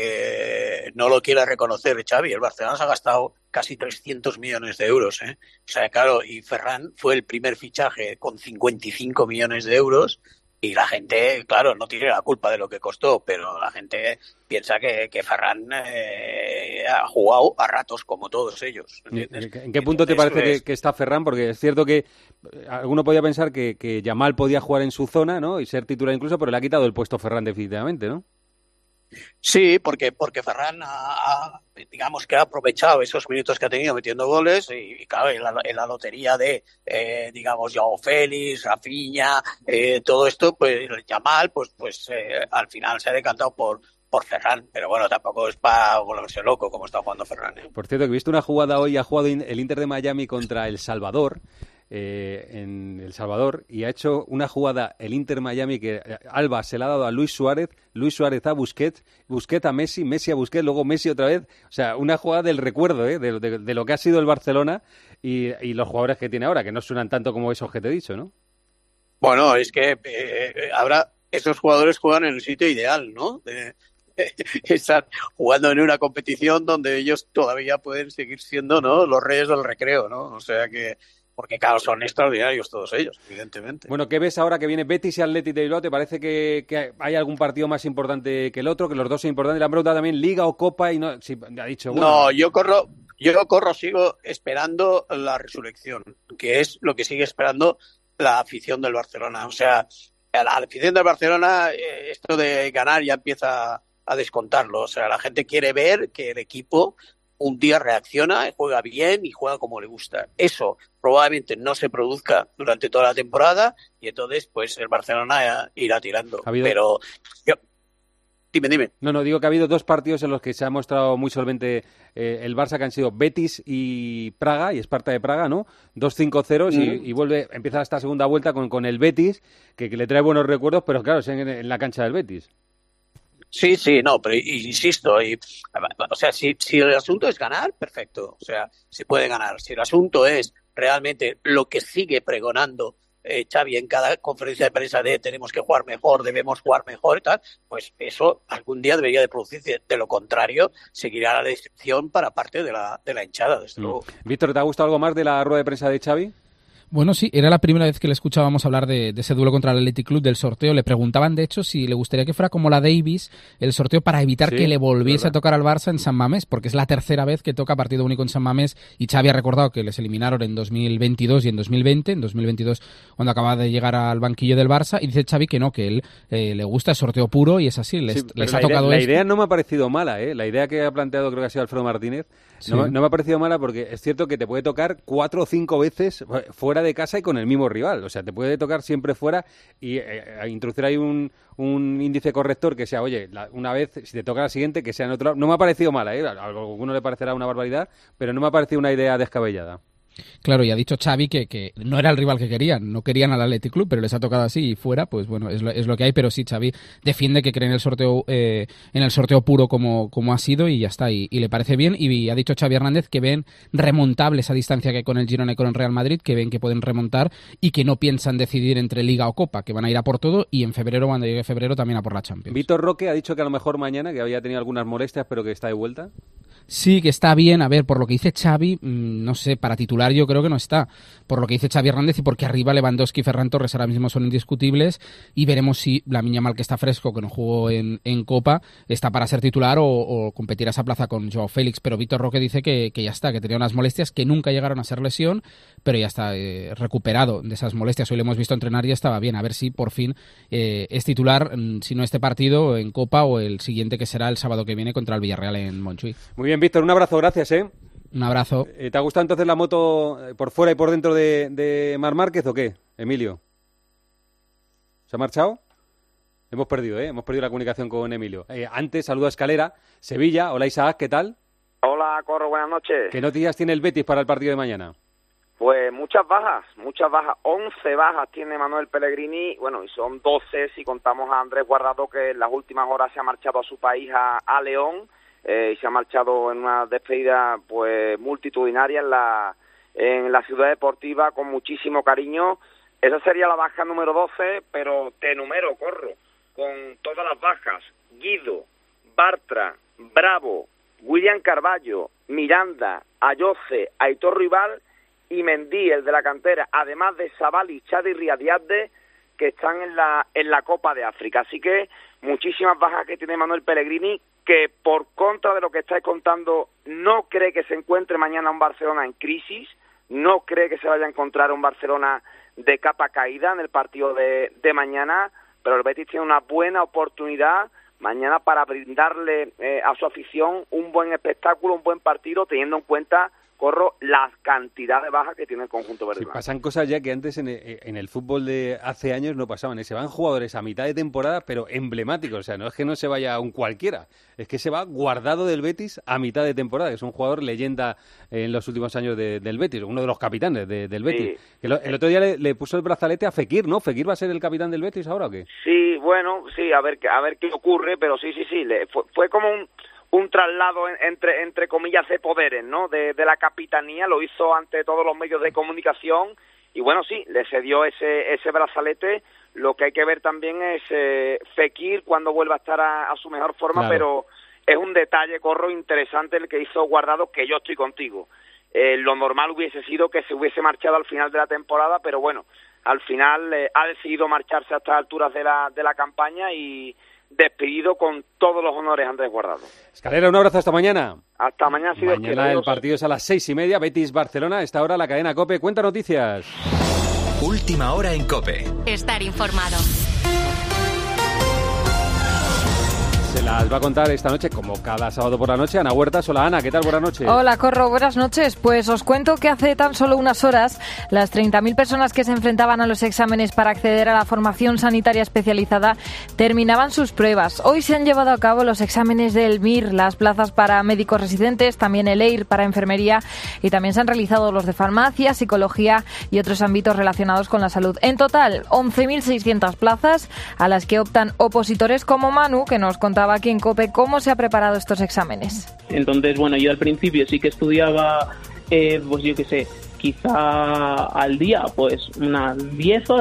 no lo quiera reconocer Xavi. El Barcelona se ha gastado casi 300 millones de euros, ¿eh? O sea, claro, y Ferran fue el primer fichaje con 55 millones de euros. Y la gente, claro, no tiene la culpa de lo que costó, pero la gente piensa que Ferran ha jugado a ratos como todos ellos, ¿entiendes? ¿En qué punto te parece que está Ferran? Porque es cierto que alguno podía pensar que Yamal podía jugar en su zona, ¿no? Y ser titular incluso, pero le ha quitado el puesto Ferran definitivamente, ¿no? Sí, porque Ferran digamos que ha aprovechado esos minutos que ha tenido metiendo goles y claro, en la lotería de, digamos, Joao Félix, Rafinha, todo esto, pues Yamal, pues al final se ha decantado por Ferran, pero bueno, tampoco es para volverse loco como está jugando Ferran. Por cierto, que he visto una jugada hoy, ha jugado el Inter de Miami contra El Salvador, en El Salvador, y ha hecho una jugada el Inter Miami que Alba se la ha dado a Luis Suárez a Busquets a Messi a Busquets, luego Messi otra vez, o sea, una jugada del recuerdo, de lo que ha sido el Barcelona y los jugadores que tiene ahora, que no suenan tanto como esos que te he dicho, ¿no? Bueno, es que ahora esos jugadores juegan en el sitio ideal, ¿no? Están jugando en una competición donde ellos todavía pueden seguir siendo, ¿no?, los reyes del recreo, ¿no? O sea que, porque claro, son extraordinarios todos ellos, evidentemente. Bueno, ¿qué ves ahora que viene Betis y Athletic de Bilbao? ¿Te parece que hay algún partido más importante que el otro, que los dos son importantes? Le han preguntado también Liga o Copa y no, sí, ha dicho, bueno. No, yo sigo esperando la resurrección, que es lo que sigue esperando la afición del Barcelona. O sea, la afición del Barcelona, esto de ganar ya empieza a descontarlo. O sea, la gente quiere ver que el equipo un día reacciona, juega bien y juega como le gusta. Eso probablemente no se produzca durante toda la temporada y entonces pues el Barcelona irá tirando. Pero yo... Dime. No, digo que ha habido dos partidos en los que se ha mostrado muy solvente el Barça, que han sido Betis y Praga, y Esparta de Praga, ¿no? 2-5-0 y vuelve, empieza esta segunda vuelta con el Betis, que le trae buenos recuerdos, pero claro, es en la cancha del Betis. Sí, no, pero insisto, o sea, si el asunto es ganar, perfecto, o sea, se puede ganar. Si el asunto es realmente lo que sigue pregonando Xavi en cada conferencia de prensa de tenemos que jugar mejor, debemos jugar mejor y tal, pues eso algún día debería de producirse. De lo contrario, seguirá la decepción para parte de la hinchada, desde luego. Víctor, ¿te ha gustado algo más de la rueda de prensa de Xavi? Bueno, sí, era la primera vez que le escuchábamos hablar de ese duelo contra el Athletic Club, del sorteo. Le preguntaban, de hecho, si le gustaría que fuera como la Davis, el sorteo para evitar que le volviese a tocar al Barça en San Mamés, porque es la tercera vez que toca partido único en San Mamés, y Xavi ha recordado que les eliminaron en 2022 y en 2020, en 2022 cuando acababa de llegar al banquillo del Barça, y dice Xavi que no, que él le gusta el sorteo puro y es así, les ha tocado La idea no me ha parecido mala, la idea que ha planteado creo que ha sido Alfredo Martínez, no me ha parecido mala porque es cierto que te puede tocar 4 o 5 veces fuera de casa y con el mismo rival, o sea, te puede tocar siempre fuera y introducir ahí un índice corrector que sea, oye, una vez, si te toca la siguiente, que sea en otro lado. No me ha parecido mala, a alguno le parecerá una barbaridad, pero no me ha parecido una idea descabellada. Claro, y ha dicho Xavi que no era el rival que querían, no querían al Athletic Club, pero les ha tocado así y fuera, pues bueno, es lo que hay, pero sí, Xavi defiende que cree en el sorteo puro como ha sido y ya está, y le parece bien, y ha dicho Xavi Hernández que ven remontable esa distancia que hay con el Girona y con el Real Madrid, que ven que pueden remontar y que no piensan decidir entre Liga o Copa, que van a ir a por todo y en febrero, cuando llegue febrero, también a por la Champions. Víctor Roque ha dicho que a lo mejor mañana, que había tenido algunas molestias, pero que está de vuelta. Sí, que está bien. A ver, por lo que dice Xavi, no sé, para titular yo creo que no está. Por lo que dice Xavi Hernández y porque arriba Lewandowski y Ferran Torres ahora mismo son indiscutibles y veremos si Lamine Yamal, que está fresco, que no jugó en Copa, está para ser titular o competir a esa plaza con Joao Félix. Pero Víctor Roque dice que ya está, que tenía unas molestias que nunca llegaron a ser lesión, pero ya está recuperado de esas molestias. Hoy le hemos visto entrenar y estaba bien. A ver si por fin es titular, si no este partido, en Copa o el siguiente, que será el sábado que viene contra el Villarreal en Montjuïc. Muy bien, Víctor, un abrazo, gracias. Un abrazo. ¿Te ha gustado entonces la moto por fuera y por dentro de Marc Márquez o qué, Emilio? ¿Se ha marchado? Hemos perdido la comunicación con Emilio. Antes, saludo a Escalera, Sevilla. Hola Isaac, ¿qué tal? Hola, Corro, buenas noches. ¿Qué noticias tiene el Betis para el partido de mañana? Pues muchas bajas. 11 bajas tiene Manuel Pellegrini, bueno, y son 12 si contamos a Andrés Guardado, que en las últimas horas se ha marchado a su país, a León, y se ha marchado en una despedida pues multitudinaria en la ciudad deportiva con muchísimo cariño. Esa sería la baja número 12, pero te enumero, Corro, con todas las bajas: Guido, Bartra, Bravo, William Carballo, Miranda, Ayoce, Aitor Rival y Mendy, el de la cantera, además de Sabali, Chadi y Riadiadde, que están en la Copa de África. Así que muchísimas bajas que tiene Manuel Pellegrini, que por contra de lo que estáis contando, no cree que se encuentre mañana un Barcelona en crisis, no cree que se vaya a encontrar un Barcelona de capa caída en el partido de mañana, pero el Betis tiene una buena oportunidad mañana para brindarle a su afición un buen espectáculo, un buen partido, teniendo en cuenta, Corro, la cantidad de bajas que tiene el conjunto verde. Sí, pasan cosas ya que antes en el fútbol de hace años no pasaban. Se van jugadores a mitad de temporada, pero emblemáticos. O sea, no es que no se vaya un cualquiera, es que se va Guardado del Betis a mitad de temporada. Es un jugador leyenda en los últimos años del Betis, uno de los capitanes del Betis. Sí. El otro día le puso el brazalete a Fekir, ¿no? ¿Fekir va a ser el capitán del Betis ahora o qué? Sí, bueno, sí, a ver qué ocurre, pero sí, fue como un traslado entre comillas de poderes, ¿no? De la capitanía, lo hizo ante todos los medios de comunicación y bueno, sí, le cedió ese brazalete. Lo que hay que ver también es Fekir cuando vuelva a estar a su mejor forma, claro. Pero es un detalle, Corro, interesante el que hizo Guardado, que yo estoy contigo. Lo normal hubiese sido que se hubiese marchado al final de la temporada, pero bueno, al final ha decidido marcharse a estas alturas de la campaña y despedido con todos los honores Andrés Guardado. Escalera, un abrazo, hasta mañana. Hasta mañana, si Dios quiere. Mañana el partido es a las 6:30, Betis-Barcelona. A esta hora la cadena COPE cuenta noticias. Última hora en COPE. Estar informado. Se las va a contar esta noche, como cada sábado por la noche, Ana Huertas. Hola, Ana, ¿qué tal? Buenas noches. Hola, Corro, buenas noches. Pues os cuento que hace tan solo unas horas las 30.000 personas que se enfrentaban a los exámenes para acceder a la formación sanitaria especializada terminaban sus pruebas. Hoy se han llevado a cabo los exámenes del MIR, las plazas para médicos residentes, también el EIR para enfermería y también se han realizado los de farmacia, psicología y otros ámbitos relacionados con la salud. En total, 11.600 plazas a las que optan opositores como Manu, que nos contaba aquí en COPE cómo se ha preparado estos exámenes. Entonces, bueno, yo al principio sí que estudiaba, pues yo qué sé, quizá al día, pues unas 10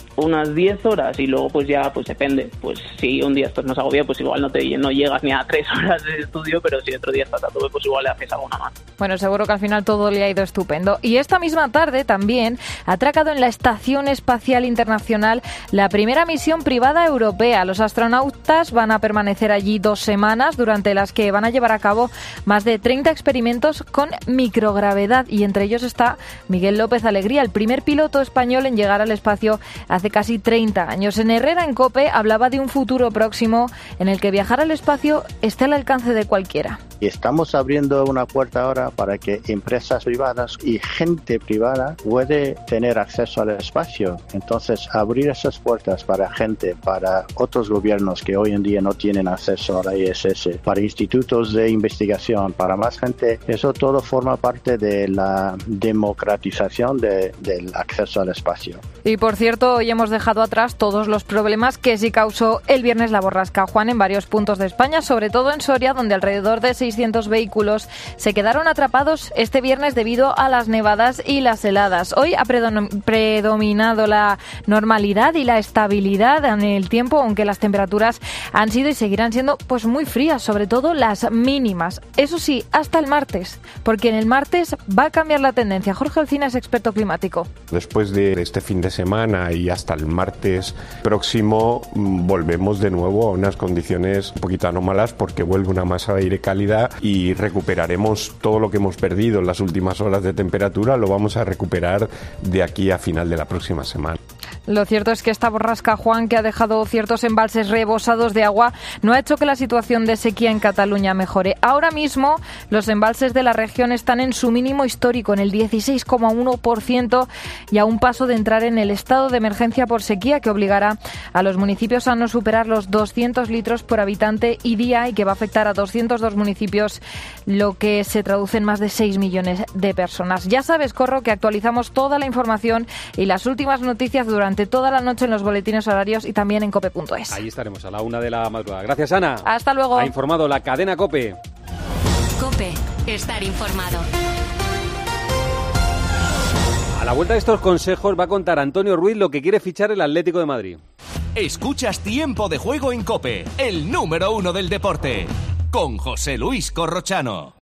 horas y luego pues ya, pues depende, pues si un día estás más agobiado, pues igual no llegas ni a 3 horas de estudio, pero si otro día estás a todo, pues igual le haces alguna más. Bueno, seguro que al final todo le ha ido estupendo. Y esta misma tarde también ha atracado en la Estación Espacial Internacional la primera misión privada europea. Los astronautas van a permanecer allí 2 semanas, durante las que van a llevar a cabo más de 30 experimentos con microgravedad, y entre ellos está Miguel López Alegría, el primer piloto español en llegar al espacio hace casi 30 años. En Herrera, en COPE, hablaba de un futuro próximo en el que viajar al espacio esté al alcance de cualquiera. Y estamos abriendo una puerta ahora para que empresas privadas y gente privada puede tener acceso al espacio. Entonces, abrir esas puertas para gente, para otros gobiernos que hoy en día no tienen acceso a la ISS, para institutos de investigación, para más gente, eso todo forma parte de la democratización del acceso al espacio. Y por cierto, hoy hemos dejado atrás todos los problemas que sí causó el viernes la borrasca Juan en varios puntos de España, sobre todo en Soria, donde alrededor de 600 vehículos se quedaron atrapados este viernes debido a las nevadas y las heladas. Hoy ha predominado la normalidad y la estabilidad en el tiempo, aunque las temperaturas han sido y seguirán siendo pues muy frías, sobre todo las mínimas. Eso sí, hasta el martes, porque en el martes va a cambiar la tendencia. Jorge Alcina es experto climático. Después de este fin de semana y hasta el martes próximo volvemos de nuevo a unas condiciones un poquito anómalas, porque vuelve una masa de aire cálida y recuperaremos todo lo que hemos perdido en las últimas horas de temperatura, lo vamos a recuperar de aquí a final de la próxima semana. Lo cierto es que esta borrasca Juan, que ha dejado ciertos embalses rebosados de agua, no ha hecho que la situación de sequía en Cataluña mejore. Ahora mismo los embalses de la región están en su mínimo histórico, en el 16,1%, y a un paso de entrar en el estado de emergencia por sequía, que obligará a los municipios a no superar los 200 litros por habitante y día, y que va a afectar a 202 municipios, lo que se traduce en más de 6 millones de personas. Ya sabes, Corro, que actualizamos toda la información y las últimas noticias durante toda la noche en los boletines horarios y también en cope.es. Ahí estaremos a la 1 de la madrugada. Gracias, Ana. Hasta luego. Ha informado la cadena COPE. COPE, estar informado. A la vuelta de estos consejos va a contar Antonio Ruiz lo que quiere fichar el Atlético de Madrid. Escuchas Tiempo de Juego en COPE, el número 1 del deporte, con José Luis Corrochano.